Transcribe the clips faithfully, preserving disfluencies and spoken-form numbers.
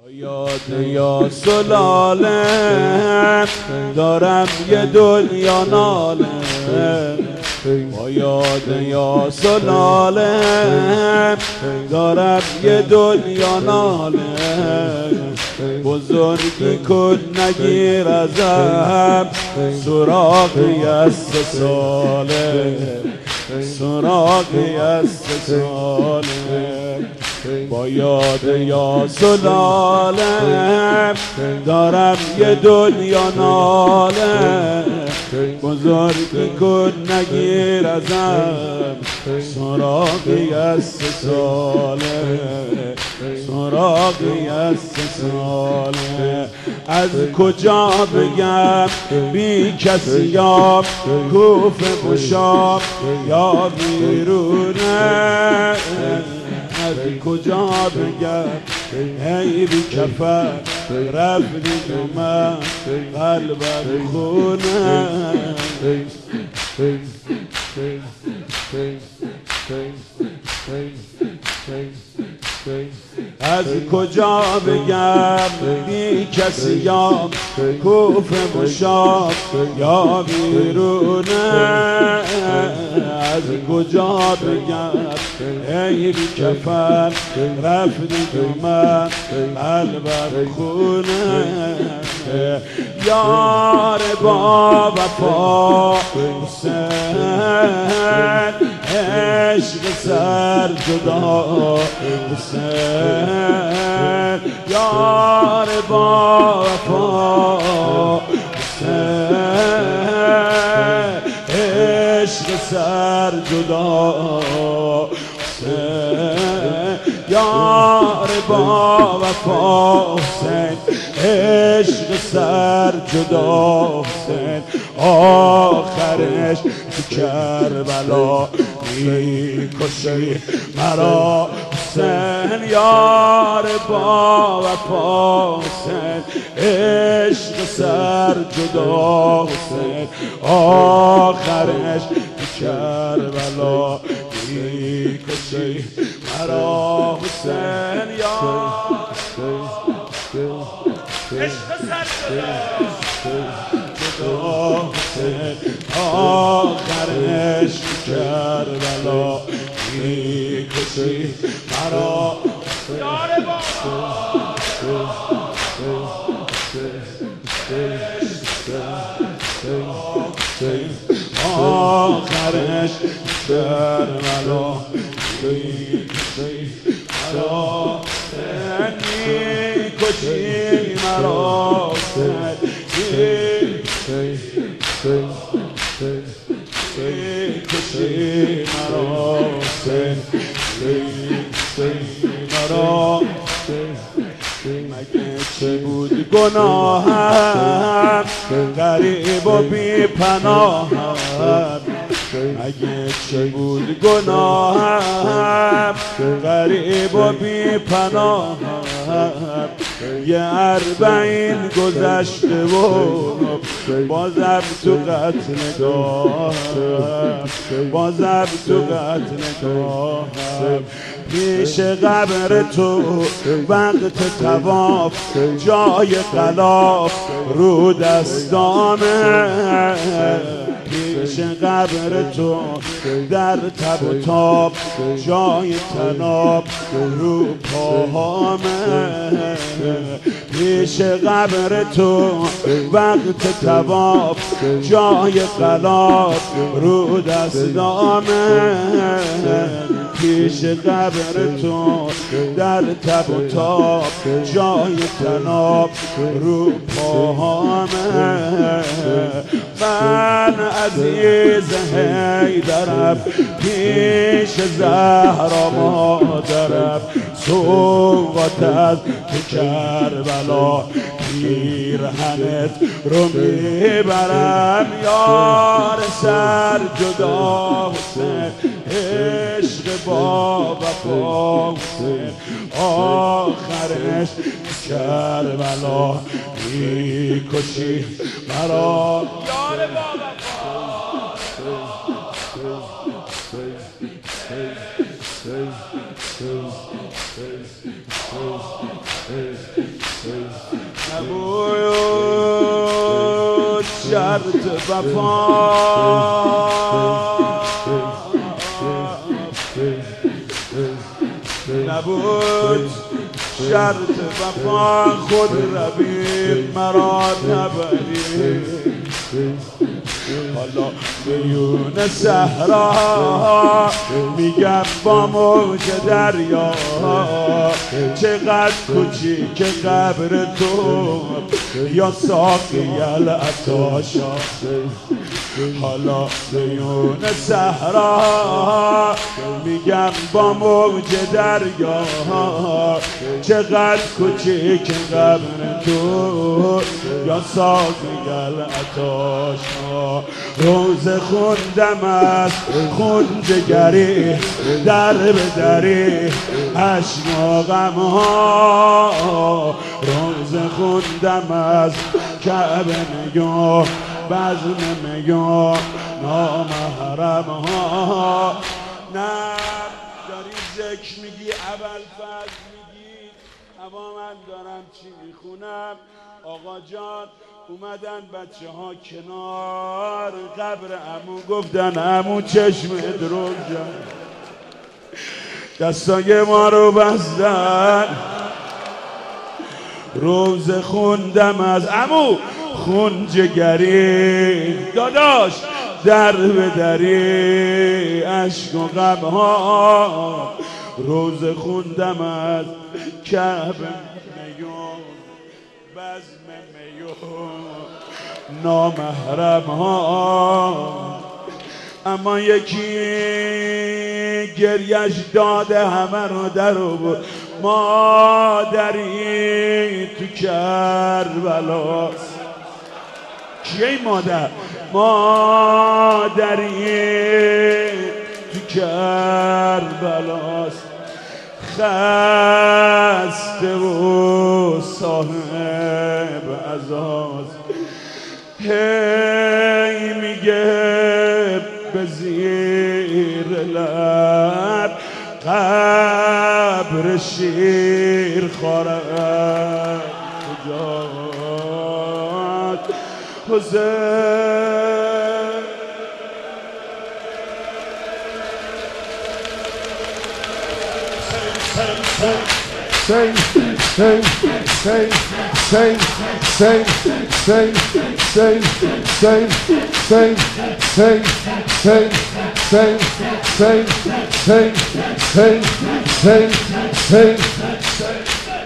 یاد یا سلاله دارم یه دنیا ناله، با یاد یا سلاله دارم یه دنیا ناله. بزرگی کن نگیر ازم سراغی از سه ساله، سراغی از سه ساله. با یاد یا سلاله دارم یه دنیا ناله. بزرگی کن نگیر ازم سراغی از سه ساله، سراغی از سه ساله. از کجا بگم بی کسیام کوفه گشام یا بیرونه؟ از کجا بگم ای بی کفر رفتی تو من قلبم خونه؟ از کجا بگم بی کسیام کوفه مشام یا بیرونه؟ از کجا بگم ای بی کفن رفتی تو من قلبم خونه؟ یار با وفا حسین، عشق سر جدا حسین. یار با وفا حسین، عشق سر جدا حسین. یار با وفا حسین، عشق سر جدا حسین. آخرش تو کربلا میکشی مرا حسین. یار با وفا حسین، عشق سر جدا حسین. آخرش تو کربلا میکشی مرا حسین. یار عشق سر جدا حسین. آخرش کربلا میکشی مرا. یار بابا آخرش کربلا میکشی مرا. میکشی مرا کشی مرا حسین، مرا. مگه چی بود گناهم غریب و بی پناهم؟ مگه چی بود گناهم غریب و بی پناهم؟ یه اربعین گذشته و بازم تو قتلگاهم، بازم تو قتلگاهم. پیش قبر تو وقت طواف جای غلاف رو دستامه. پیش قبر تو در تب و تاب جای تناب رو پاهامه. پیش قبر تو وقت طواف جای غلاف رو دستامه. پیش قبر تو در تب و تاب جای تناب رو پاهامه. من عزیز حیدرم پیش زهرا مادرم، سوقات از تو کربلا پیرهنت رو میبرم. یار سر جدا حسین، عشق با وفا حسین. آخرش کربلا میکشی مرا. یار با وفا شرط وفا نبود شرط وفا خود روی مرا نبری حالا میون صحرا میگم با موج دریا چقدر کوچیک قبر تو یا ساقی العطاشا حالا میون صحرا میگم با موج دریا چقدر کوچیک قبر تو یا ساقی العطاشا روز خوندم از خون جگری در به دری عشق و غم ها روز خوندم از کعبه میگو بزم میگو نامحرم ها نه داری ذکر میگی ابوالفضل میگی اما من دارم چی میخونم آقا جان اومدن بچه ها کنار قبر عمو گفتن عمو چشم ادروب جان دستای ما رو بستن روز خوندم از عمو خون جگری داداش در به دری عشق و غم ها روز خوندم از کعبه میون بزم میون نامحرم ها اما یکی گریش داده همه رو در بود مادری تو کربلاست کیه این مادر؟ مادری تو کربلاست خسته و صاحب عزاست هی میگه به زیر لب قبر شیر خورد کجاست حسین Say, say, say, say, say, say, say, say, say, say, say, say, say, say, say, say, say.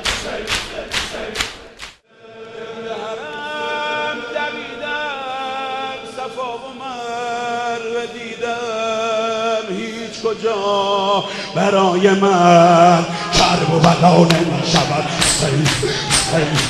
کجا برای من کرب و بلا نمی شود سی سی